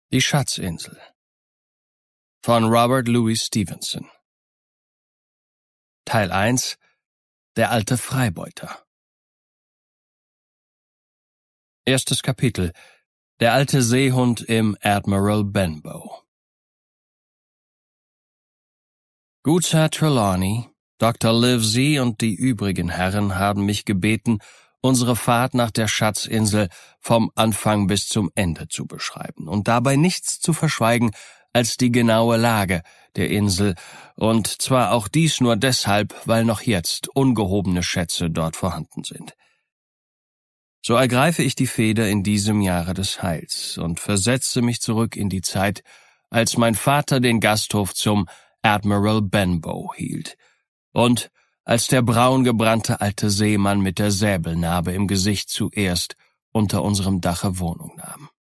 Die Schatzinsel von Robert Louis Stevenson. Teil 1: Der alte Freibeuter. Erstes Kapitel: Der alte Seehund im Admiral Benbow. Gutsherr Trelawney, Dr. Livesey und die übrigen Herren haben mich gebeten, unsere Fahrt nach der Schatzinsel vom Anfang bis zum Ende zu beschreiben und dabei nichts zu verschweigen als die genaue Lage der Insel, und zwar auch dies nur deshalb, weil noch jetzt ungehobene Schätze dort vorhanden sind. So ergreife ich die Feder in diesem Jahre des Heils und versetze mich zurück in die Zeit, als mein Vater den Gasthof zum Admiral Benbow hielt und als der braungebrannte alte Seemann mit der Säbelnarbe im Gesicht zuerst unter unserem Dache Wohnung nahm.